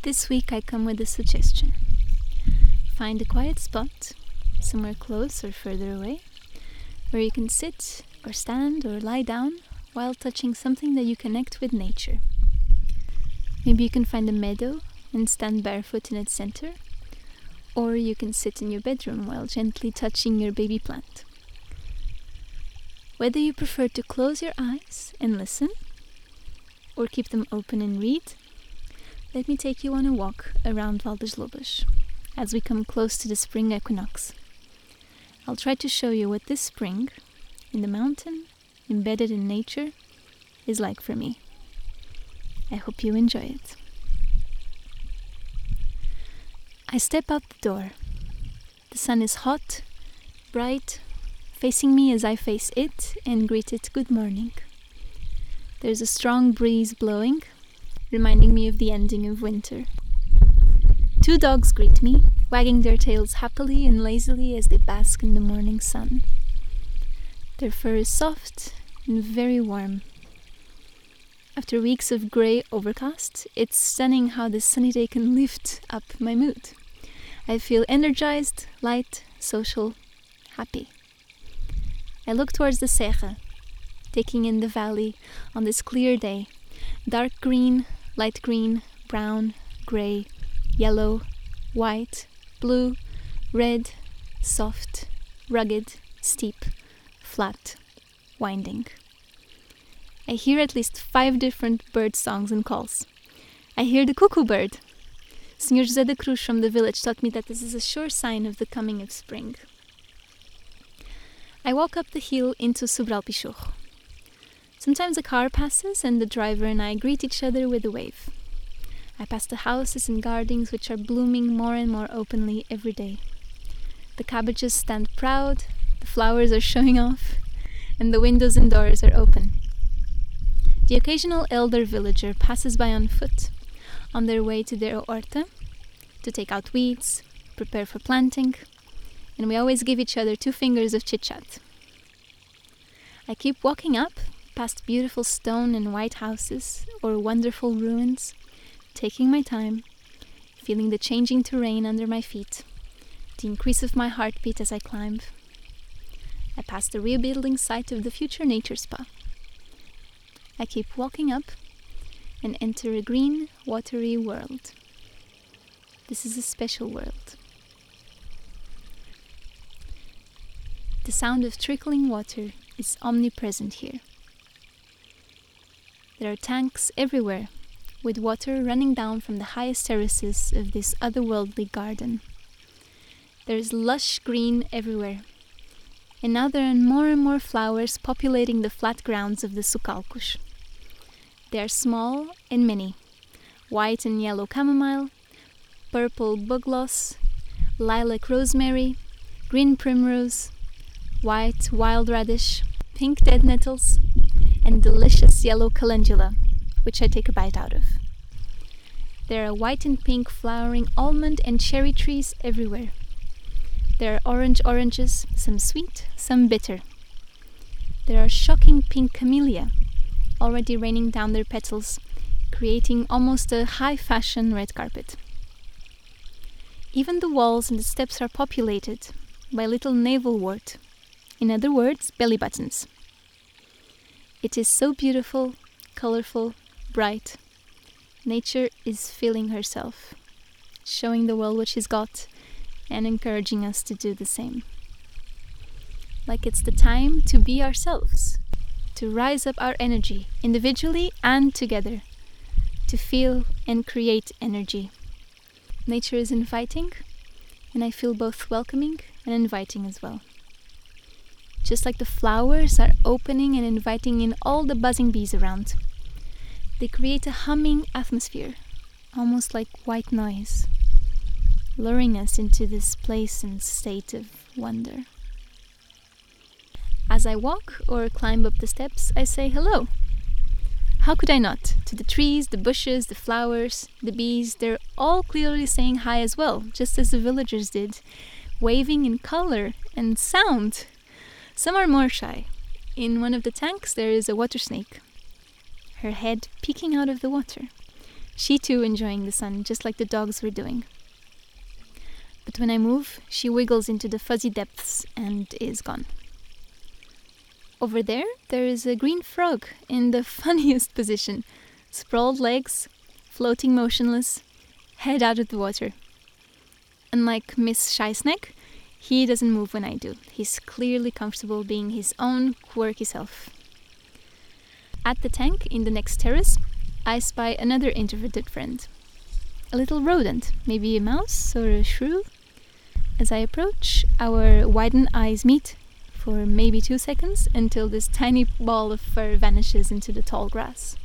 This week I come with a suggestion. Find a quiet spot, somewhere close or further away, where you can sit or stand or lie down while touching something that you connect with nature. Maybe you can find a meadow and stand barefoot in its center, or you can sit in your bedroom while gently touching your baby plant. Whether you prefer to close your eyes and listen, or keep them open and read, let me take you on a walk around Valdeslobos as we come close to the spring equinox. I'll try to show you what this spring, in the mountain, embedded in nature, is like for me. I hope you enjoy it. I step out the door. The sun is hot, bright, facing me as I face it and greet it good morning. There's a strong breeze blowing, reminding me of the ending of winter. 2 dogs greet me, wagging their tails happily and lazily as they bask in the morning sun. Their fur is soft and very warm. After weeks of grey overcast, it's stunning how this sunny day can lift up my mood. I feel energized, light, social, happy. I look towards the Serra, taking in the valley on this clear day. Dark green, light green, brown, grey, yellow, white, blue, red, soft, rugged, steep, flat, winding. I hear at least 5 different bird songs and calls. I hear the cuckoo bird. Senhor José da Cruz from the village taught me that this is a sure sign of the coming of spring. I walk up the hill into Sobral Pichorro. Sometimes a car passes and the driver and I greet each other with a wave. I pass the houses and gardens which are blooming more and more openly every day. The cabbages stand proud, the flowers are showing off, and the windows and doors are open. The occasional elder villager passes by on foot, on their way to their horta, to take out weeds, prepare for planting, and we always give each other 2 fingers of chit-chat. I keep walking up, past beautiful stone and white houses or wonderful ruins, taking my time, feeling the changing terrain under my feet, the increase of my heartbeat as I climb. I pass the rebuilding site of the future nature spa. I keep walking up and enter a green, watery world. This is a special world. The sound of trickling water is omnipresent here. There are tanks everywhere, with water running down from the highest terraces of this otherworldly garden. There is lush green everywhere, and now there are more and more flowers populating the flat grounds of the Sucalcos. They are small and many: white and yellow chamomile, purple bugloss, lilac rosemary, green primrose, white wild radish, pink dead nettles, and delicious yellow calendula, which I take a bite out of. There are white and pink flowering almond and cherry trees everywhere. There are oranges, some sweet, some bitter. There are shocking pink camellia, already raining down their petals, creating almost a high-fashion red carpet. Even the walls and the steps are populated by little navelwort, in other words, belly buttons. It is so beautiful, colorful, bright. Nature is feeling herself, showing the world what she's got, and encouraging us to do the same. Like it's the time to be ourselves, to rise up our energy, individually and together, to feel and create energy. Nature is inviting, and I feel both welcoming and inviting as well. Just like the flowers are opening and inviting in all the buzzing bees around. They create a humming atmosphere, almost like white noise, luring us into this place and state of wonder. As I walk or climb up the steps, I say hello. How could I not? To the trees, the bushes, the flowers, the bees, they're all clearly saying hi as well, just as the villagers did, waving in color and sound. Some are more shy. In one of the tanks there is a water snake, her head peeking out of the water, she too enjoying the sun, just like the dogs were doing. But when I move, she wiggles into the fuzzy depths and is gone. Over there is a green frog in the funniest position. Sprawled legs, floating motionless, head out of the water. Unlike Miss Scheissneck, he doesn't move when I do. He's clearly comfortable being his own quirky self. At the tank in the next terrace, I spy another introverted friend. A little rodent, maybe a mouse or a shrew. As I approach, our widened eyes meet for maybe 2 seconds until this tiny ball of fur vanishes into the tall grass.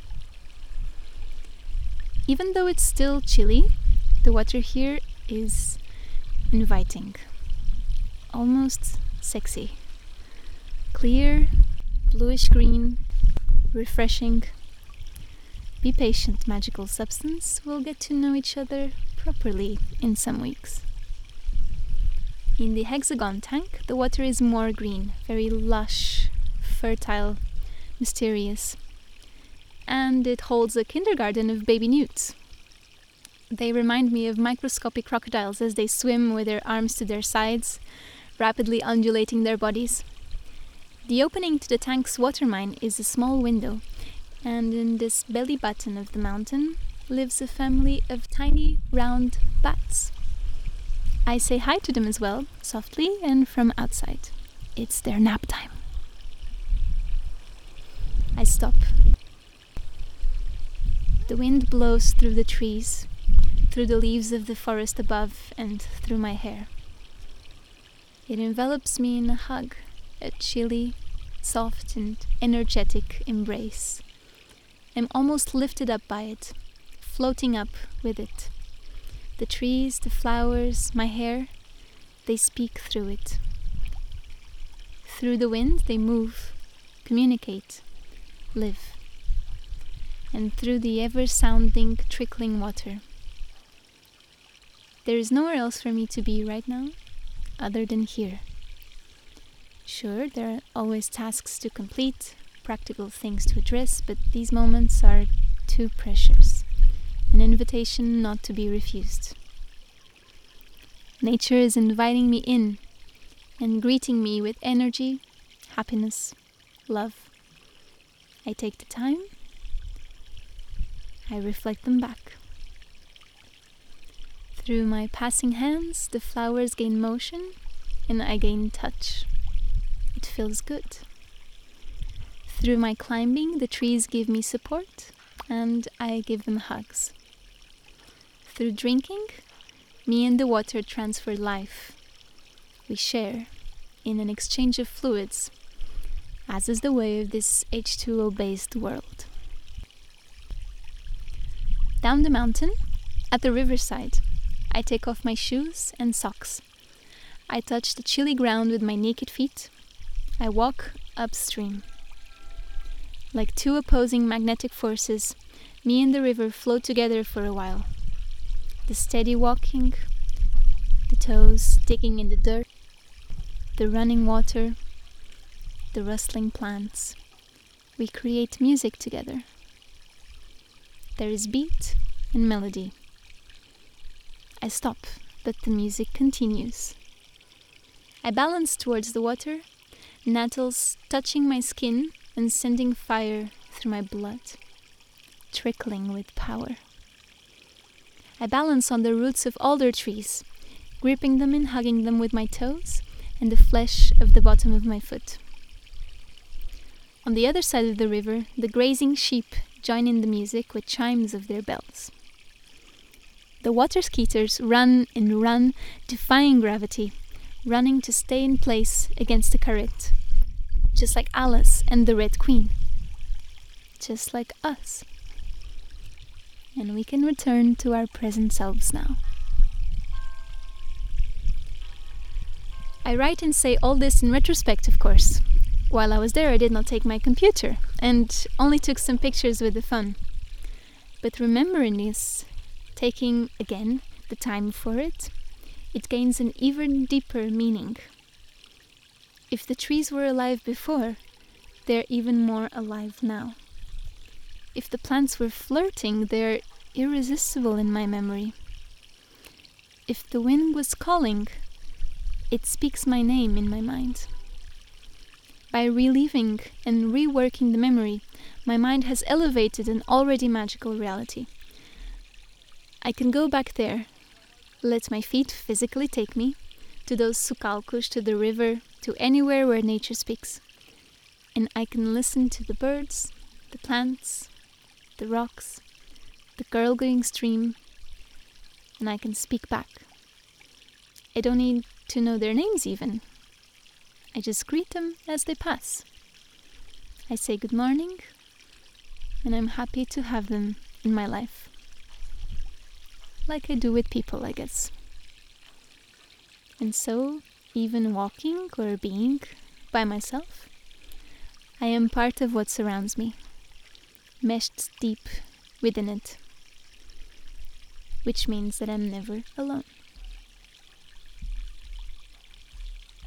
Even though it's still chilly, the water here is inviting, almost sexy. Clear, bluish green, refreshing. Be patient, magical substance. We'll get to know each other properly in some weeks. In the hexagon tank, the water is more green, very lush, fertile, mysterious. And it holds a kindergarten of baby newts. They remind me of microscopic crocodiles as they swim with their arms to their sides, rapidly undulating their bodies. The opening to the tank's water mine is a small window, and in this belly button of the mountain lives a family of tiny, round bats. I say hi to them as well, softly and from outside. It's their nap time. I stop. The wind blows through the trees, through the leaves of the forest above, and through my hair. It envelops me in a hug, a chilly, soft and energetic embrace. I'm almost lifted up by it, floating up with it. The trees, the flowers, my hair, they speak through it. Through the wind, they move, communicate, live. And through the ever-sounding, trickling water. There is nowhere else for me to be right now, other than here. Sure, there are always tasks to complete, practical things to address, but these moments are too precious. An invitation not to be refused. Nature is inviting me in and greeting me with energy, happiness, love. I take the time. I reflect them back. Through my passing hands, the flowers gain motion and I gain touch. It feels good. Through my climbing, the trees give me support and I give them hugs. Through drinking, me and the water transfer life. We share in an exchange of fluids, as is the way of this H2O-based world. Down the mountain, at the riverside, I take off my shoes and socks. I touch the chilly ground with my naked feet. I walk upstream. Like two opposing magnetic forces, me and the river float together for a while. The steady walking, the toes digging in the dirt, the running water, the rustling plants. We create music together. There is beat and melody. I stop, but the music continues. I balance towards the water, nettles touching my skin and sending fire through my blood, trickling with power. I balance on the roots of alder trees, gripping them and hugging them with my toes and the flesh of the bottom of my foot. On the other side of the river, the grazing sheep join in the music with chimes of their bells. The water skeeters run and run, defying gravity, running to stay in place against the current, just like Alice and the Red Queen, just like us. And we can return to our present selves now. I write and say all this in retrospect, of course. While I was there, I did not take my computer and only took some pictures with the phone. But remembering this, taking again the time for it, it gains an even deeper meaning. If the trees were alive before, they're even more alive now. If the plants were flirting, they're irresistible in my memory. If the wind was calling, it speaks my name in my mind. By reliving and reworking the memory, my mind has elevated an already magical reality. I can go back there, let my feet physically take me, to those Sucalcos, to the river, to anywhere where nature speaks. And I can listen to the birds, the plants, the rocks, the gurgling stream, and I can speak back. I don't need to know their names even. I just greet them as they pass. I say good morning, and I'm happy to have them in my life. Like I do with people, I guess. And so, even walking or being by myself, I am part of what surrounds me, meshed deep within it, which means that I'm never alone.